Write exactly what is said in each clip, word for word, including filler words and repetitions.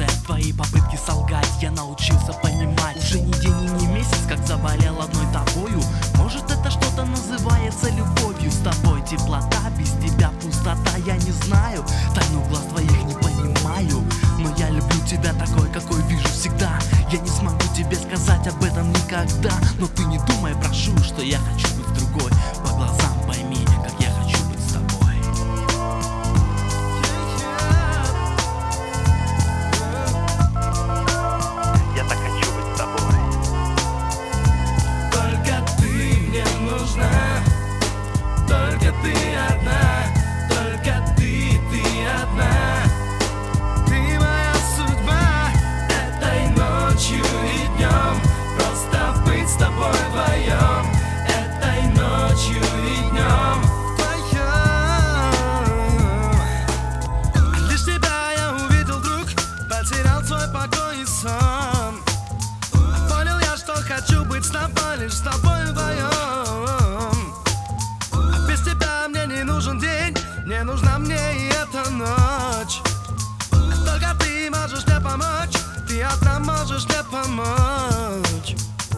уже твои попытки солгать я научился понимать. Уже не день и не месяц, как заболел одной тобою. Может, это что-то называется любовью. С тобой теплота, без тебя пустота. Я не знаю, тайну глаз твоих не понимаю, но я люблю тебя такой, какой вижу всегда. Я не смогу тебе сказать об этом никогда, но ты не думай, прошу, что я хочу быть с другой. По глазам пойми, как я хочу быть с тобой. Я так хочу быть с тобой. Только ты мне нужна, только ты одна, только ты, ты одна. Ты моя судьба этой ночью и днем, просто быть с тобой вдвоем. Этой ночью и днем вдвоем. Лишь тебя я увидел вдруг, потерял свой покой и сон. Понял я, что хочу быть с тобой, лишь с тобой вдвоем. Без тебя мне не нужен день, не нужна мне и эта ночь. Только ты можешь мне помочь, ты одна можешь мне помочь.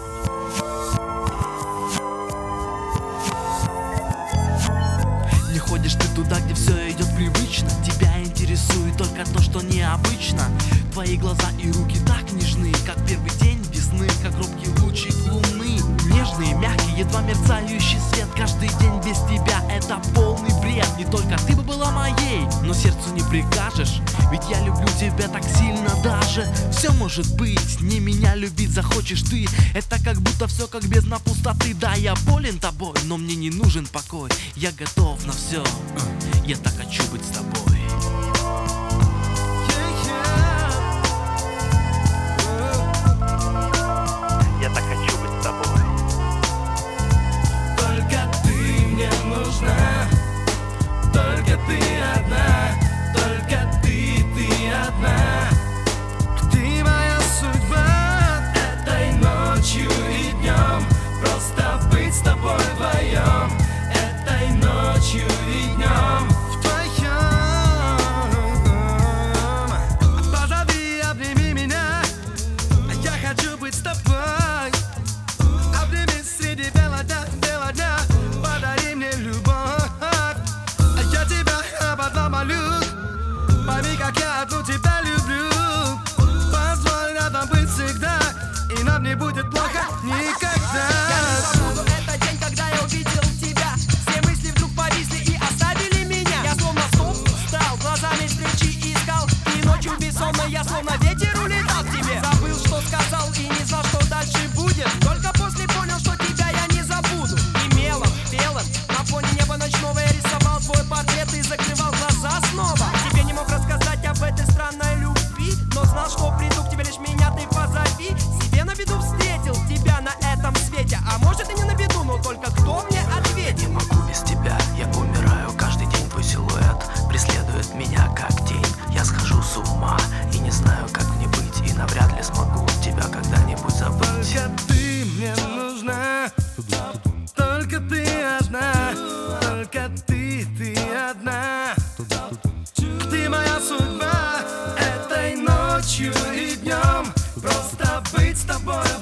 Не ходишь ты туда, где все идет привычно. Тебя интересует только то, что необычно. Твои глаза и руки так нежны, как первый день весны, как робкий лучик луны. Нежный, мягкий, едва мерцающий свет. Каждый день без тебя это полный бред. Не только ты бы была моей, но сердцу не прикажешь, ведь я люблю тебя так сильно даже. Все может быть, не меня любить захочешь ты. Это как будто все как бездна пустоты. Да, я болен тобой, но мне не нужен покой. Я готов на все, я так хочу быть с тобой. Я так хочу быть с тобой. Только ты мне нужна, только ты одна, только ты, ты одна. Ты моя судьба этой ночью и днем, просто быть с тобой вдвоем. Этой ночью и днем вдвоем. Позови, обними меня, я хочу быть с тобой. Обними среди бела дня, бела дня, подари мне любовь. Я тебя об одном молю, пойми, как я одну тебя люблю. Позволь рядом быть всегда, и нам не будет плохо никогда. Я не забуду этот день, когда я увидел тебя. Все мысли вдруг повисли и оставили меня. Я словно стоп встал, глазами встречи искал, и ночью бессонно я словно ветер улетал к тебе. Забыл, что сказал, и не знал, что дальше будет. Только после понял, что тебя я не забуду. И мелом, белым, на фоне неба ночного я рисовал твой портрет и закрывал глаза снова. Тебе не мог рассказать об этой странной любви, но знал, что приду к тебе, лишь меня ты позови. Себе на беду встретил тебя на этом свете, а может и не на беду, но только кто мне ответит? Не могу без тебя, я умираю. Каждый день твой силуэт преследует меня как тень. Я схожу с ума и не знаю, как мне быть, и навряд ли смогу тебя когда-нибудь забыть. Только ты мне нужна, только ты одна, только ты, ты одна. Ты моя судьба этой ночью и днем, просто быть с тобой